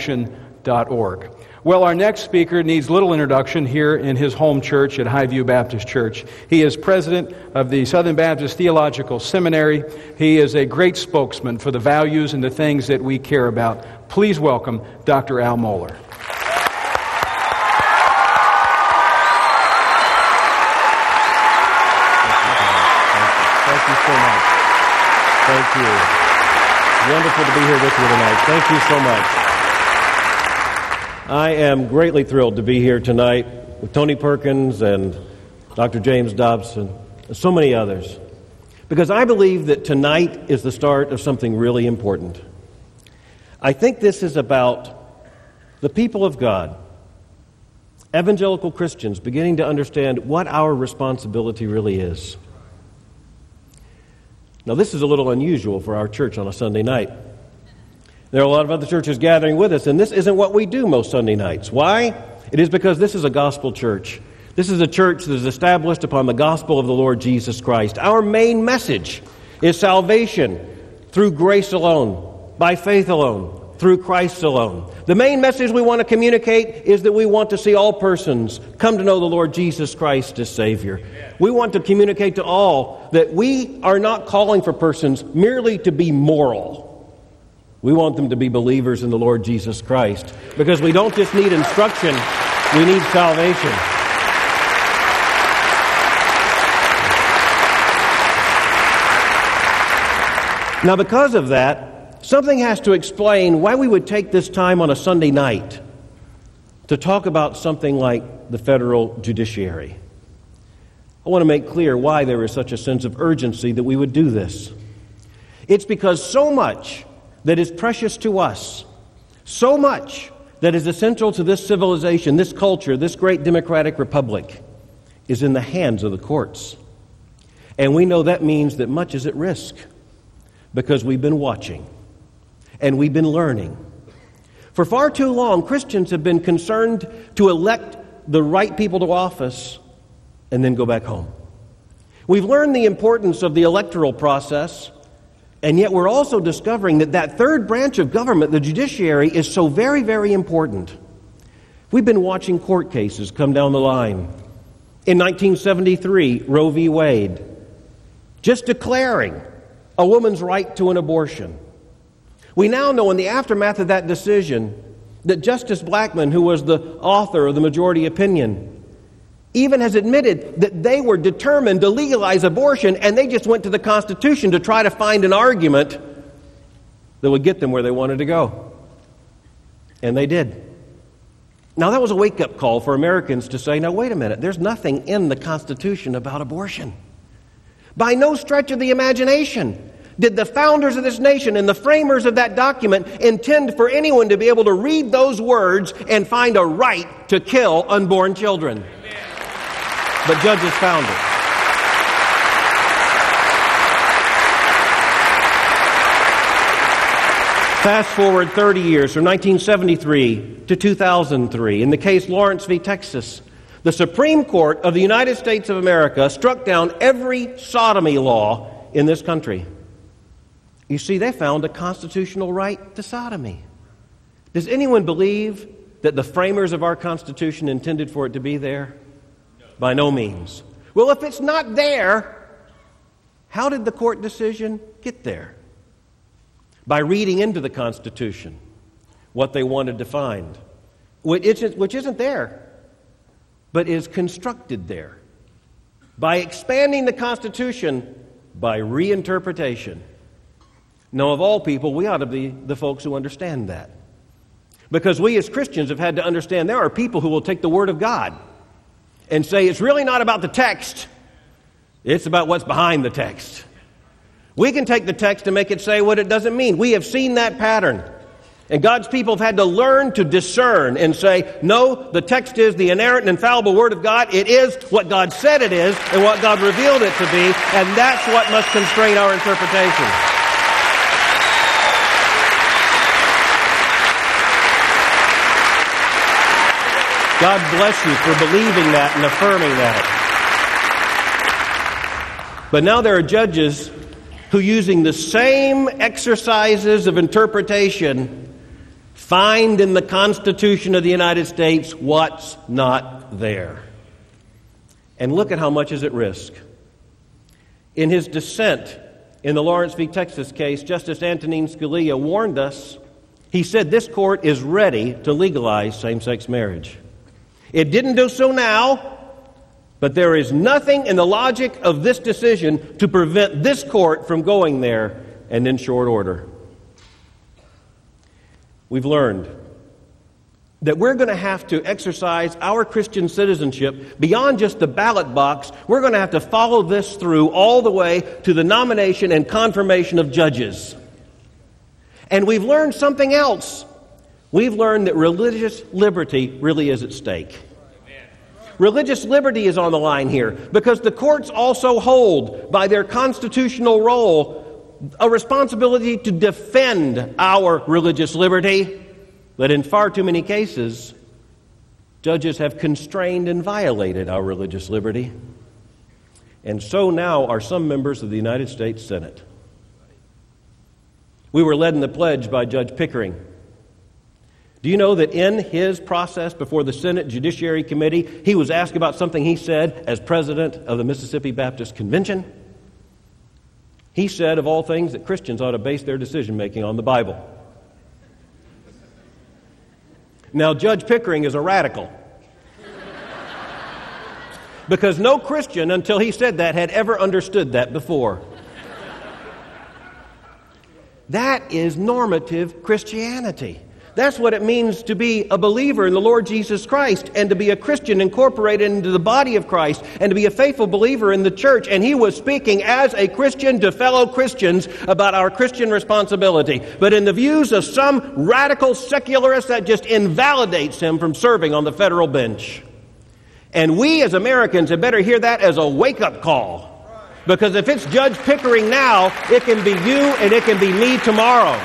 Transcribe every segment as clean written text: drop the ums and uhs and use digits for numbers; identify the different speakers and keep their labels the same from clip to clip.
Speaker 1: salvation.org. Well, our next speaker needs little introduction here in his home church at Highview Baptist Church. He is president of the Southern Baptist Theological Seminary. He is a great spokesman for the values and the things that we care about. Please welcome Dr. Al Mohler.
Speaker 2: Thank you so much. Thank you. Wonderful to be here with you tonight. Thank you so much. I am greatly thrilled to be here tonight with Tony Perkins and Dr. James Dobson and so many others, because I believe that tonight is the start of something really important. I think this is about the people of God, evangelical Christians, beginning to understand what our responsibility really is. Now, this is a little unusual for our church on a Sunday night. There are a lot of other churches gathering with us, and this isn't what we do most Sunday nights. Why? It is because this is a gospel church. This is a church that is established upon the gospel of the Lord Jesus Christ. Our main message is salvation through grace alone, by faith alone, through Christ alone. The main message we want to communicate is that we want to see all persons come to know the Lord Jesus Christ as Savior. We want to communicate to all that we are not calling for persons merely to be moral. We want them to be believers in the Lord Jesus Christ, because we don't just need instruction, we need salvation. Now, because of that, something has to explain why we would take this time on a Sunday night to talk about something like the federal judiciary. I want to make clear why there is such a sense of urgency that we would do this. It's because so much that is precious to us, so much that is essential to this civilization, this culture, this great democratic republic, is in the hands of the courts. And we know that means that much is at risk, because we've been watching and we've been learning. For far too long, Christians have been concerned to elect the right people to office and then go back home. We've learned the importance of the electoral process, and yet we're also discovering that third branch of government, the judiciary, is so very, very important. We've been watching court cases come down the line. In 1973, Roe v. Wade, just declaring a woman's right to an abortion. We now know in the aftermath of that decision that Justice Blackmun, who was the author of the majority opinion, even has admitted that they were determined to legalize abortion, and they just went to the Constitution to try to find an argument that would get them where they wanted to go. And they did. Now, that was a wake-up call for Americans to say, now, wait a minute, there's nothing in the Constitution about abortion. By no stretch of the imagination did the founders of this nation and the framers of that document intend for anyone to be able to read those words and find a right to kill unborn children. But judges found it. Fast forward 30 years, from 1973 to 2003, in the case Lawrence v. Texas, the Supreme Court of the United States of America struck down every sodomy law in this country. You see, they found a constitutional right to sodomy. Does anyone believe that the framers of our Constitution intended for it to be there? By no means. Well, if it's not there, how did the court decision get there? By reading into the Constitution what they wanted to find, which isn't there, but is constructed there. By expanding the Constitution by reinterpretation. Now, of all people, we ought to be the folks who understand that. Because we as Christians have had to understand there are people who will take the Word of God and say it's really not about the text, it's about what's behind the text. We can take the text and make it say what it doesn't mean. We have seen that pattern. And God's people have had to learn to discern and say, no, the text is the inerrant and infallible Word of God. It is what God said it is and what God revealed it to be, and that's what must constrain our interpretation. God bless you for believing that and affirming that. But now there are judges who, using the same exercises of interpretation, Find in the Constitution of the United States what's not there. And look at how much is at risk. In his dissent in the Lawrence v. Texas case, Justice Antonin Scalia warned us. He said this court is ready to legalize same-sex marriage. It didn't do so now, but there is nothing in the logic of this decision to prevent this court from going there and in short order. We've learned that we're going to have to exercise our Christian citizenship beyond just the ballot box. We're going to have to follow this through all the way to the nomination and confirmation of judges. And we've learned something else. We've learned that religious liberty really is at stake. Religious liberty is on the line here because the courts also hold, by their constitutional role, a responsibility to defend our religious liberty. But in far too many cases, judges have constrained and violated our religious liberty. And so now are some members of the United States Senate. We were led in the pledge by Judge Pickering. Do you know that in his process before the Senate Judiciary Committee, he was asked about something he said as president of the Mississippi Baptist Convention? He said, of all things, that Christians ought to base their decision-making on the Bible. Now, Judge Pickering is a radical. Because no Christian, until he said that, had ever understood that before. That is normative Christianity. That's what it means to be a believer in the Lord Jesus Christ and to be a Christian incorporated into the body of Christ and to be a faithful believer in the church. And he was speaking as a Christian to fellow Christians about our Christian responsibility. But in the views of some radical secularists, that just invalidates him from serving on the federal bench. And we as Americans had better hear that as a wake-up call. Because if it's Judge Pickering now, it can be you and it can be me tomorrow.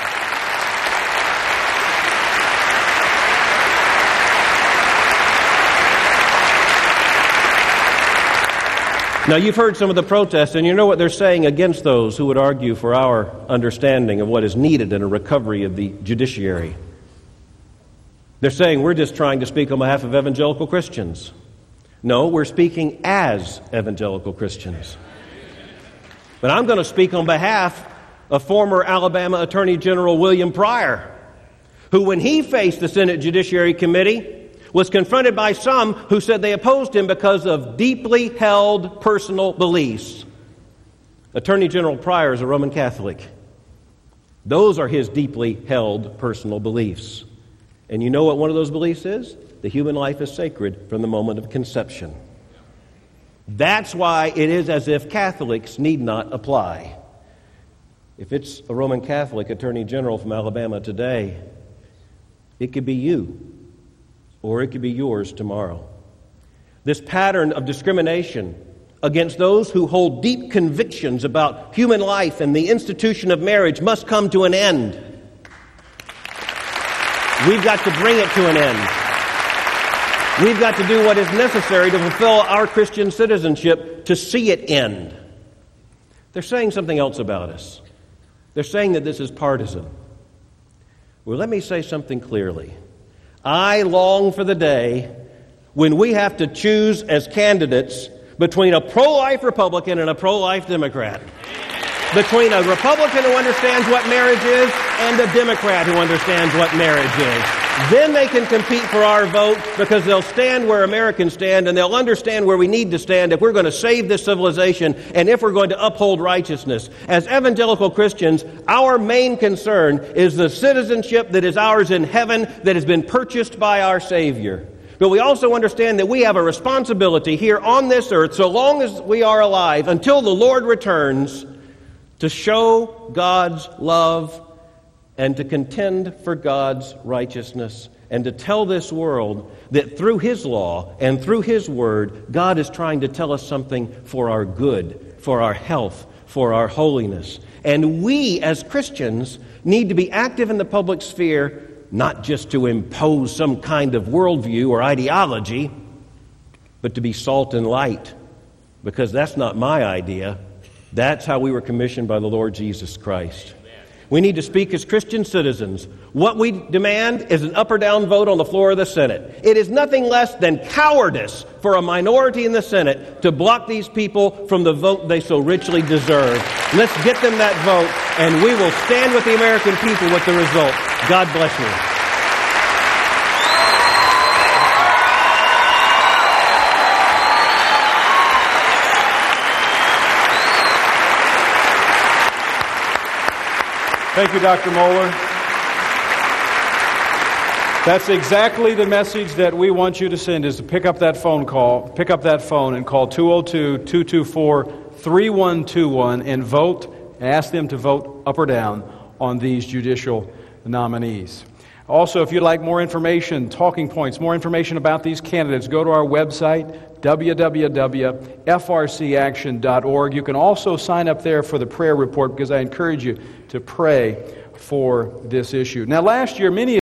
Speaker 2: Now, you've heard some of the protests, and you know what they're saying against those who would argue for our understanding of what is needed in a recovery of the judiciary. They're saying we're just trying to speak on behalf of evangelical Christians. No, we're speaking as evangelical Christians. But I'm going to speak on behalf of former Alabama Attorney General William Pryor, who, when he faced the Senate Judiciary Committee, was confronted by some who said they opposed him because of deeply held personal beliefs. Attorney General Pryor is a Roman Catholic. Those are his deeply held personal beliefs. And you know what one of those beliefs is? The human life is sacred from the moment of conception. That's why it is as if Catholics need not apply. If it's a Roman Catholic Attorney General from Alabama today, it could be you. Or it could be yours tomorrow. This pattern of discrimination against those who hold deep convictions about human life and the institution of marriage must come to an end. We've got to bring it to an end. We've got to do what is necessary to fulfill our Christian citizenship to see it end. They're saying something else about us. They're saying that this is partisan. Well, let me say something clearly. I long for the day when we have to choose as candidates between a pro-life Republican and a pro-life Democrat. Between a Republican who understands what marriage is and a Democrat who understands what marriage is. Then they can compete for our vote because they'll stand where Americans stand and they'll understand where we need to stand if we're going to save this civilization and if we're going to uphold righteousness. As evangelical Christians, our main concern is the citizenship that is ours in heaven that has been purchased by our Savior. But we also understand that we have a responsibility here on this earth, so long as we are alive, until the Lord returns, to show God's love and to contend for God's righteousness and to tell this world that through His law and through His word, God is trying to tell us something for our good, for our health, for our holiness. And we as Christians need to be active in the public sphere, not just to impose some kind of worldview or ideology, but to be salt and light, because that's not my idea. That's how we were commissioned by the Lord Jesus Christ. We need to speak as Christian citizens. What we demand is an up or down vote on the floor of the Senate. It is nothing less than cowardice for a minority in the Senate to block these people from the vote they so richly deserve. Let's get them that vote, and we will stand with the American people with the result. God bless you.
Speaker 1: Thank you, Dr. Mohler. That's exactly the message that we want you to send, is to pick up that phone and call 202-224-3121 and vote, ask them to vote up or down on these judicial nominees. Also, if you'd like more information, talking points, more information about these candidates, go to our website, www.frcaction.org. You can also sign up there for the prayer report, because I encourage you to pray for this issue. Now, last year, many